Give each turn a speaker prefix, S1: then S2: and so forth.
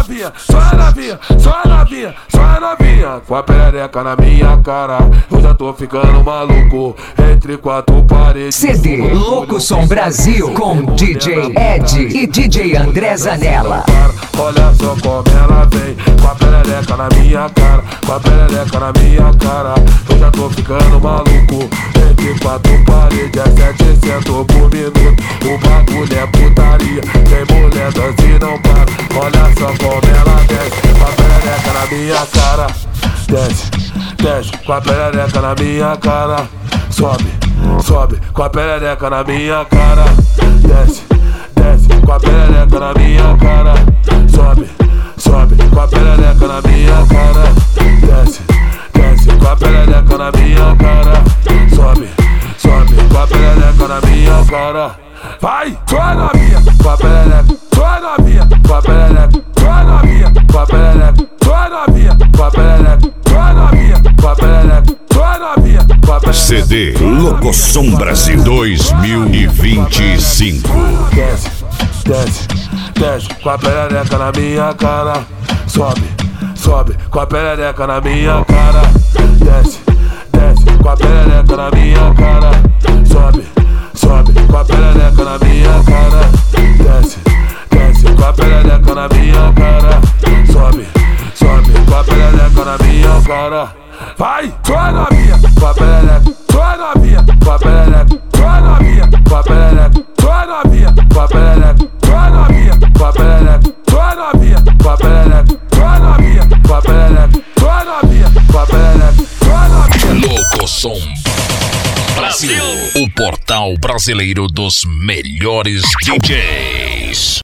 S1: novinha, só novinha, só novinha, só novinha. Com a perereca na minha cara, eu já tô ficando maluco. Entre quatro paredes.
S2: CD Louco Som Brasil com DJ Ed e DJ André Zanella.
S1: Olha só como ela vem, com a perereca na minha cara, com a perereca na minha cara. Eu já tô ficando maluco. Entre quatro paredes, é 700 por minuto. O bagulho é putaria, tem mulher dança e não para. Olha só como ela desce, com a perereca na minha cara. Desce, desce, com a perereca na minha cara. Sobe, sobe, com a perereca na minha cara. Desce, desce, com a perereca na minha cara. Sobe, sobe, com a perereca na minha cara. Desce, desce, com a perereca na minha cara. Sobe, sobe, com a perereca na minha cara. Vai, só novinha, com a perereca, só novinha, com a perereca, só novinha, com a perereca, só novinha, com a perereca, só novinha, com a perereca, só novinha, com a perereca.
S3: CD Louco Som Brasil 2025.
S1: Desce, desce, desce, com a perereca na minha cara. Sobe, sobe, com a perereca na minha cara. Desce, desce, com a perereca na minha cara. Sobe, sobe, com a perereca na minha cara. Desce, desce, com a perereca na minha cara. Sobe, sobe, com a perereca na minha cara. Vai, só novinha, com a perereca, só novinha, com a perereca, só novinha, com a perereca, só novinha, com a perereca, só novinha, com a perereca, só novinha, com a perereca, só novinha, com a perereca, só novinha, com a perereca, só novinha.
S3: Louco Som Brasil, o portal brasileiro dos melhores DJs.